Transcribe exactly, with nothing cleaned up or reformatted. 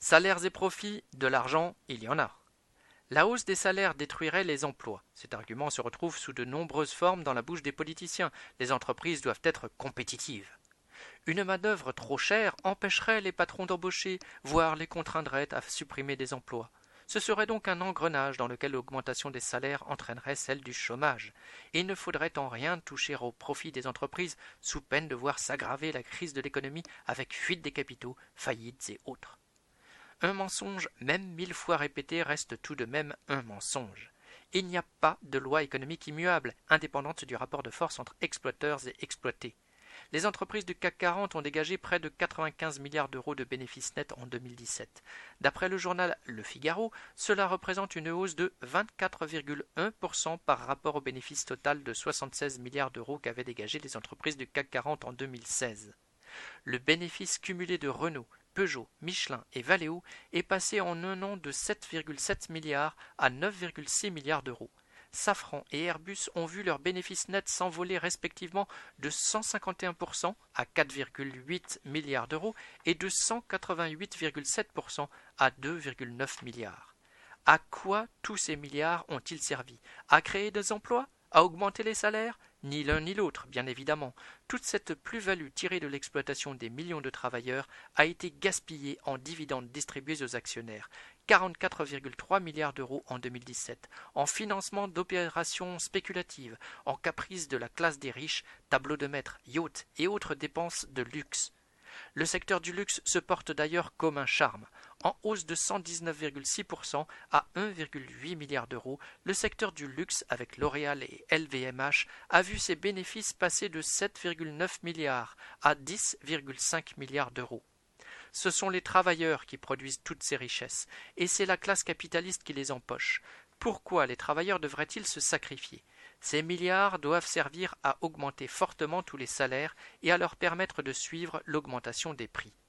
Salaires et profits, de l'argent, il y en a. La hausse des salaires détruirait les emplois. Cet argument se retrouve sous de nombreuses formes dans la bouche des politiciens. Les entreprises doivent être compétitives. Une main-d'œuvre trop chère empêcherait les patrons d'embaucher, voire les contraindrait à supprimer des emplois. Ce serait donc un engrenage dans lequel l'augmentation des salaires entraînerait celle du chômage. Il ne faudrait en rien toucher au profit des entreprises, sous peine de voir s'aggraver la crise de l'économie avec fuite des capitaux, faillites et autres. Un mensonge, même mille fois répété, reste tout de même un mensonge. Il n'y a pas de loi économique immuable, indépendante du rapport de force entre exploiteurs et exploités. Les entreprises du C A C quarante ont dégagé près de quatre-vingt-quinze milliards d'euros de bénéfices nets en deux mille dix-sept. D'après le journal Le Figaro, cela représente une hausse de vingt-quatre virgule un pour cent par rapport au bénéfice total de soixante-seize milliards d'euros qu'avaient dégagé les entreprises du C A C quarante en deux mille seize. Le bénéfice cumulé de Renault, Peugeot, Michelin et Valeo est passé en un an de sept virgule sept milliards à neuf virgule six milliards d'euros. Safran et Airbus ont vu leurs bénéfices nets s'envoler respectivement de cent cinquante et un pour cent à quatre virgule huit milliards d'euros et de cent quatre-vingt-huit virgule sept pour cent à deux virgule neuf milliards. À quoi tous ces milliards ont-ils servi? À créer des emplois? À augmenter les salaires? Ni l'un ni l'autre, bien évidemment. Toute cette plus-value tirée de l'exploitation des millions de travailleurs a été gaspillée en dividendes distribués aux actionnaires, quarante-quatre virgule trois milliards d'euros en deux mille dix-sept, en financement d'opérations spéculatives, en caprices de la classe des riches, tableaux de maître, yachts et autres dépenses de luxe. Le secteur du luxe se porte d'ailleurs comme un charme. En hausse de cent dix-neuf virgule six pour cent à un virgule huit milliard d'euros, le secteur du luxe avec L'Oréal et L V M H a vu ses bénéfices passer de sept virgule neuf milliards à dix virgule cinq milliards d'euros. Ce sont les travailleurs qui produisent toutes ces richesses, et c'est la classe capitaliste qui les empoche. Pourquoi les travailleurs devraient-ils se sacrifier? Ces milliards doivent servir à augmenter fortement tous les salaires et à leur permettre de suivre l'augmentation des prix.